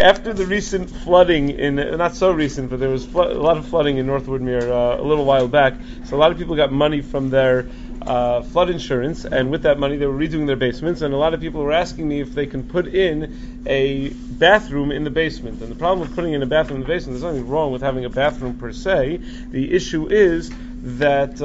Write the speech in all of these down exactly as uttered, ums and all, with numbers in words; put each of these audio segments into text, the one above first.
after the recent flooding in, not so recent, but there was flo- a lot of flooding in North Woodmere uh, a little while back. So a lot of people got money from their uh, flood insurance, and with that money they were redoing their basements. And a lot of people were asking me if they can put in a bathroom in the basement. And the problem with putting in a bathroom in the basement, there's nothing wrong with having a bathroom per se. The issue is that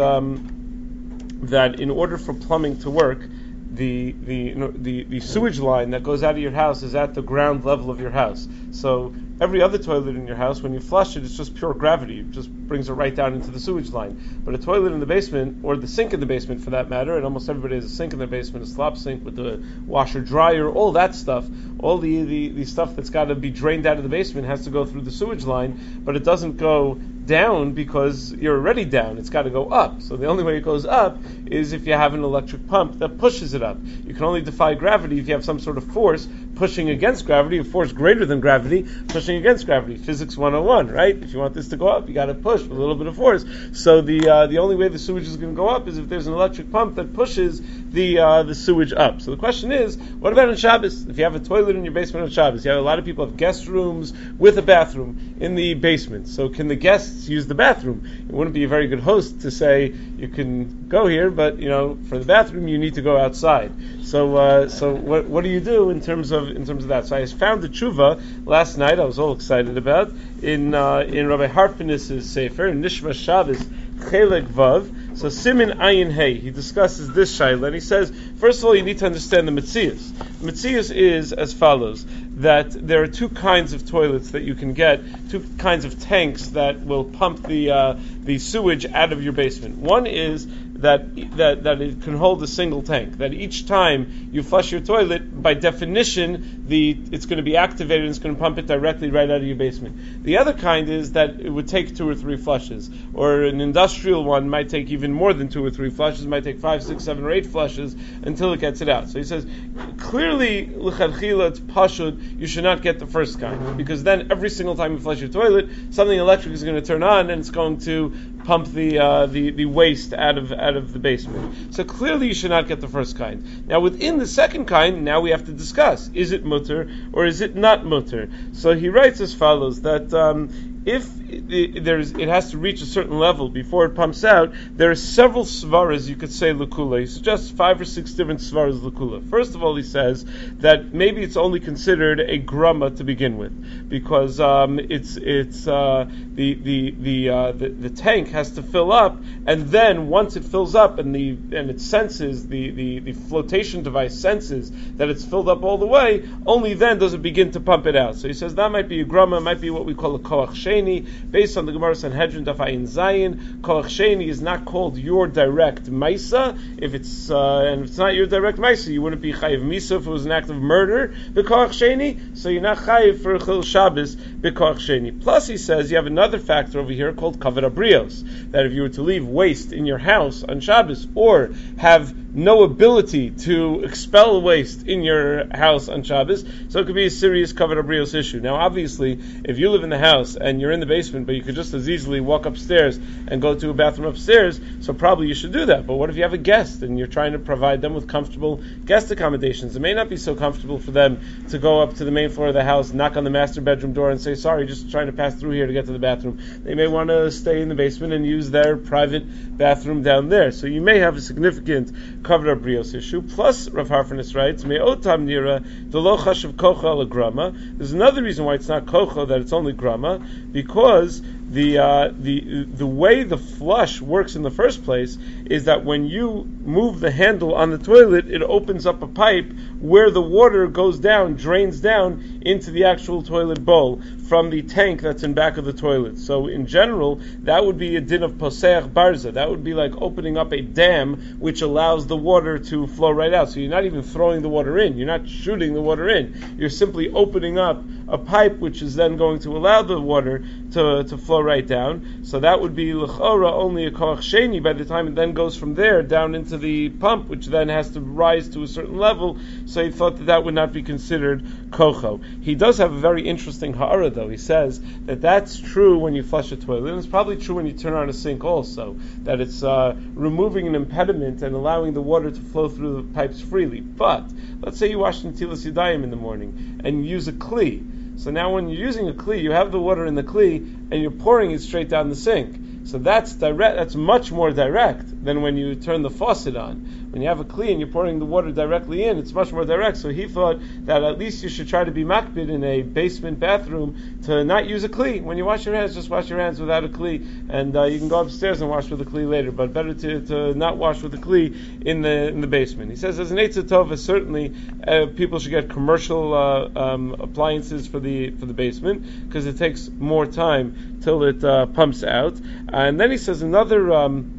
um, that in order for plumbing to work, The the, you know, the the sewage line that goes out of your house is at the ground level of your house. So every other toilet in your house, when you flush it, it's just pure gravity. It just brings it right down into the sewage line. But a toilet in the basement, or the sink in the basement for that matter, and almost everybody has a sink in their basement, a slop sink with the washer dryer, all that stuff, all the, the, the stuff that's got to be drained out of the basement has to go through the sewage line, but it doesn't go down because you're already down. It's got to go up. So the only way it goes up is if you have an electric pump that pushes it up. You can only defy gravity if you have some sort of force pushing against gravity, a force greater than gravity pushing against gravity. Physics one oh one, right? If you want this to go up, you got to push with a little bit of force. So the uh, the only way the sewage is going to go up is if there's an electric pump that pushes the uh, the sewage up. So the question is, what about on Shabbos? If you have a toilet in your basement on Shabbos, you have a lot of people have guest rooms with a bathroom in the basement. So can the guests use the bathroom? It wouldn't be a very good host to say you can go here, but you know, for the bathroom you need to go outside. So uh, so what what do you do in terms of in terms of that? So I found the tshuva last night. I was all excited about in uh, in Rabbi Harfinis's sefer in Nishma Shabbos Chelek Vav. So Simin Ayin Hey, he discusses this shayla, and he says, first of all, you need to understand the Metzius. The Metzius is as follows, that there are two kinds of toilets that you can get, two kinds of tanks that will pump the uh, the sewage out of your basement. One is that that that it can hold a single tank, that each time you flush your toilet, by definition, the it's going to be activated and it's going to pump it directly right out of your basement. The other kind is that it would take two or three flushes, or an industrial one might take even more than two or three flushes, might take five, six, seven, or eight flushes until it gets it out. So he says, clearly, l'chadchila, it's pashut, you should not get the first kind, because then every single time you flush your toilet, something electric is going to turn on and it's going to pump the uh, the the waste out of out of the basement. So clearly you should not get the first kind. Now within the second kind, now we have to discuss, is it mutter or is it not mutter? So he writes as follows, that um, if it, there's, it has to reach a certain level before it pumps out, there are several svaras you could say l'kula. He suggests five or six different svaras l'kula. First of all, he says that maybe it's only considered a grama to begin with, because um, it's it's uh, the the the, uh, the the tank has to fill up, and then once it fills up and the and it senses the, the, the flotation device senses that it's filled up all the way, only then does it begin to pump it out. So he says that might be a grama, it might be what we call a koach sheni. Based on the Gemara Sanhedrin Daf Ayin Zayin, koach sheni is not called your direct maisa. If it's uh, and if it's not your direct maisa, you wouldn't be chayiv misa if it was an act of murder b'koach sheni. So you're not chayiv for chil Shabbos b'koach sheni. Plus, he says you have another factor over here called kavod abrios, that if you were to leave waste in your house on Shabbos, or have no ability to expel waste in your house on Shabbos, so it could be a serious kavod abrios issue. Now, obviously, if you live in the house and you're in the basement, but you could just as easily walk upstairs and go to a bathroom upstairs, so probably you should do that. But what if you have a guest and you're trying to provide them with comfortable guest accommodations? It may not be so comfortable for them to go up to the main floor of the house, knock on the master bedroom door and say, sorry, just trying to pass through here to get to the bathroom. They may want to stay in the basement and use their private bathroom down there. So you may have a significant kavod abrios issue. Plus, Rav Harfinis writes, Me'otam nira delo chashav kocha ala grama. There's another reason why it's not kocha, that it's only grama, because the uh, the the way the flush works in the first place is that when you move the handle on the toilet, it opens up a pipe where the water goes down, drains down into the actual toilet bowl from the tank that's in back of the toilet. So in general, that would be a din of poseach barza. That would be like opening up a dam which allows the water to flow right out. So you're not even throwing the water in. You're not shooting the water in. You're simply opening up a pipe which is then going to allow the water to, to flow right down. So that would be l'chora only a koach sheni by the time it then goes from there down into the pump, which then has to rise to a certain level. So he thought that that would not be considered kocho. He does have a very interesting ha'ara though. He says that that's true when you flush a toilet, and it's probably true when you turn on a sink also, that it's uh, removing an impediment and allowing the water to flow through the pipes freely. But let's say you wash Netilas Yadayim in the morning and you use a kli. So now when you're using a kli, you have the water in the kli, and you're pouring it straight down the sink. So that's direct. That's much more direct than when you turn the faucet on. When you have a kli and you're pouring the water directly in, it's much more direct. So he thought that at least you should try to be makbid in a basement bathroom to not use a kli. When you wash your hands, just wash your hands without a kli, and uh, you can go upstairs and wash with a kli later. But better to, to not wash with a kli in the in the basement. He says as an eitzah tova, certainly uh, people should get commercial uh, um, appliances for the for the basement because it takes more time till it uh, pumps out. And then he says another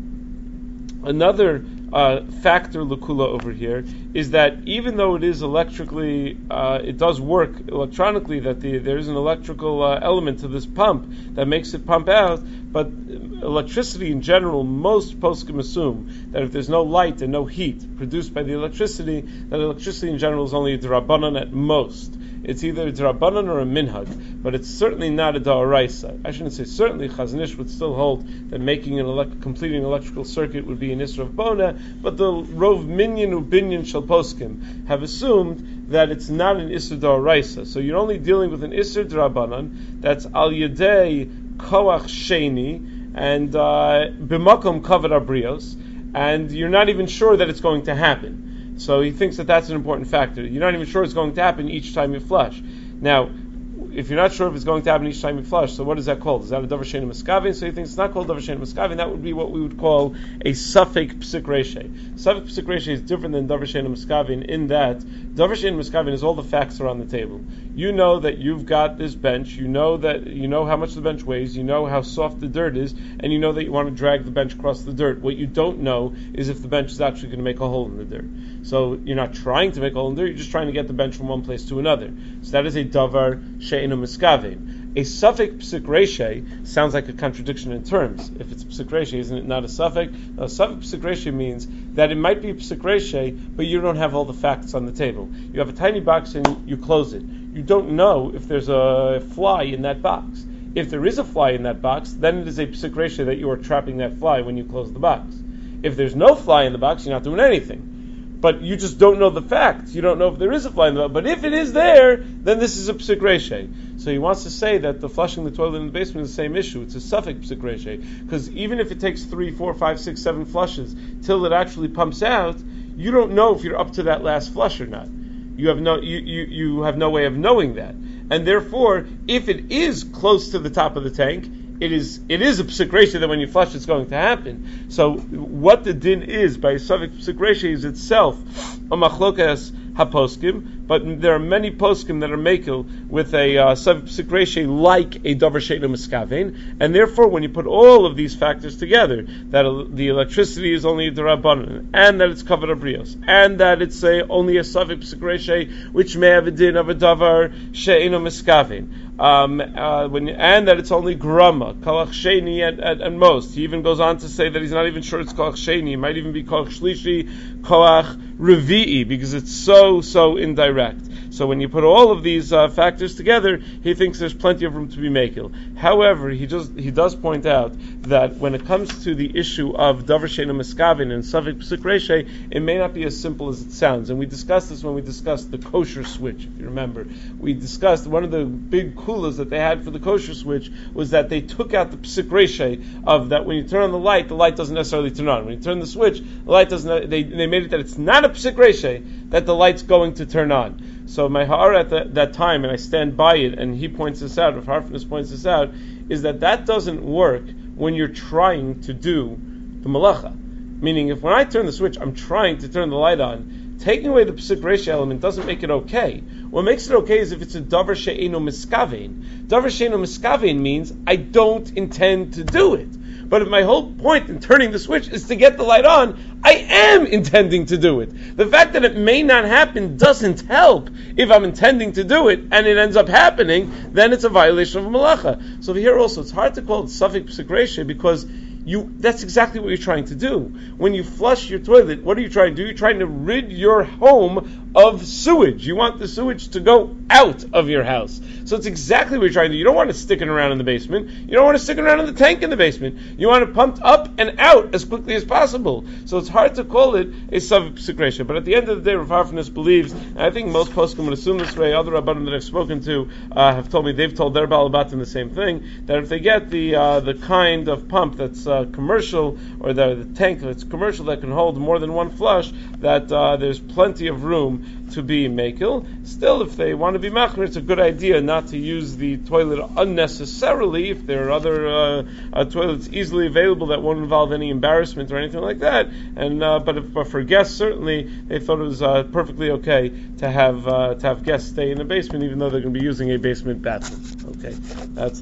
um, another. Uh, factor Lakula over here is that even though it is electrically, uh, it does work electronically, that the, there is an electrical uh, element to this pump that makes it pump out, but electricity in general, most poskim assume that if there's no light and no heat produced by the electricity, that electricity in general is only a drabanan at most. It's either a drabanan or a minhag, but it's certainly not a da'oraisa. I shouldn't say certainly. Chazon Ish would still hold that making an elect- completing an electrical circuit would be an isra of bona, but the rov minyan u binyan shel poskim have assumed that it's not an isra da'oraisa. So you're only dealing with an isra drabanan that's al yedei koach sheni and b'makom kavod abrios, and you're not even sure that it's going to happen. So he thinks that that's an important factor. You're not even sure it's going to happen each time you flush. Now, if you're not sure if it's going to happen each time you flush, so what is that called? Is that a davar she'eino miskavin? So he thinks it's not called davar she'eino miskavin. That would be what we would call a suffik psik reshe. Suffik psik reshe is different than davar she'eino miskavin in that davar she'eino miskavin is all the facts are on the table. You know that you've got this bench. You know that you know how much the bench weighs. You know how soft the dirt is, and you know that you want to drag the bench across the dirt. What you don't know is if the bench is actually going to make a hole in the dirt. So you're not trying to make a hole in the dirt. You're just trying to get the bench from one place to another. So that is a davar she'eino miskavin. A suffix psik reshe sounds like a contradiction in terms. If it's psik reshe, isn't it not a suffix? A suffix psik reshe means that it might be psik reshe, but you don't have all the facts on the table. You have a tiny box and you close it. You don't know if there's a fly in that box. If there is a fly in that box, then it is a psik reshe that you are trapping that fly when you close the box. If there's no fly in the box, you're not doing anything. But you just don't know the facts. You don't know if there is a fly in the box. But if it is there, then this is a psik reshe. So he wants to say that the flushing the toilet in the basement is the same issue. It's a suffix psik reshe. Because even if it takes three, four, five, six, seven flushes till it actually pumps out, you don't know if you're up to that last flush or not. You have no you, you, you have no way of knowing that. And therefore, if it is close to the top of the tank, It is it is a psik reshe that when you flush it's going to happen. So what the din is by suffix psik reshe is itself a machlokas haposkim, but there are many poskim that are mekel with a uh, suffix psik reshe like a davar she'eino miskaven, and therefore when you put all of these factors together, that uh, the electricity is only a derabanan, and that it's covered abrios, and that it's a, only a suffix psik reshe which may have a din of a davar she'eino miskaven. Um, uh, when you, and that it's only grama, kalach sheni at, at, at most. He even goes on to say that he's not even sure it's kalach sheni. It might even be kalach shlishi, kalach revi'i, because it's so, so indirect. So when you put all of these uh, factors together, he thinks there's plenty of room to be makil. However, he just he does point out that when it comes to the issue of davar she'eino miskavin and suffix psik reshe, it may not be as simple as it sounds. And we discussed this when we discussed the kosher switch, if you remember. We discussed one of the big kulas that they had for the kosher switch was that they took out the psik reshe of that when you turn on the light, the light doesn't necessarily turn on. When you turn the switch, the light doesn't. They they made it that it's not a psik reshe that the light's going to turn on. So my ha'ara at that, that time, and I stand by it, and he points this out, Rav Harfness points this out, is that that doesn't work when you're trying to do the malacha. Meaning, if when I turn the switch, I'm trying to turn the light on, taking away the psik reshe element doesn't make it okay. What makes it okay is if it's a davar she'eino miskavein. Davar she'eino miskavein means I don't intend to do it. But if my whole point in turning the switch is to get the light on, I am intending to do it. The fact that it may not happen doesn't help. If I'm intending to do it and it ends up happening, then it's a violation of a malacha. So over here also, it's hard to call it suffix psik reshe because you that's exactly what you're trying to do. When you flush your toilet, what are you trying to do? You're trying to rid your home of sewage. You want the sewage to go out of your house. So it's exactly what you're trying to do. You don't want it sticking around in the basement. You don't want it sticking around in the tank in the basement. You want it pumped up and out as quickly as possible. So it's hard to call it a subsecration. But at the end of the day, Rav Harfness believes, and I think most poskim would assume this way, other rabbanim that I've spoken to uh, have told me, they've told their balabatim the same thing, that if they get the uh, the kind of pump that's uh, commercial, or the, the tank that's commercial that can hold more than one flush, that uh, there's plenty of room to be makel. Still, if they want to be machmir, it's a good idea not to use the toilet unnecessarily. If there are other uh, uh, toilets easily available that won't involve any embarrassment or anything like that, and uh, but, if, but for guests, certainly they thought it was uh, perfectly okay to have uh, to have guests stay in the basement, even though they're going to be using a basement bathroom. Okay, that's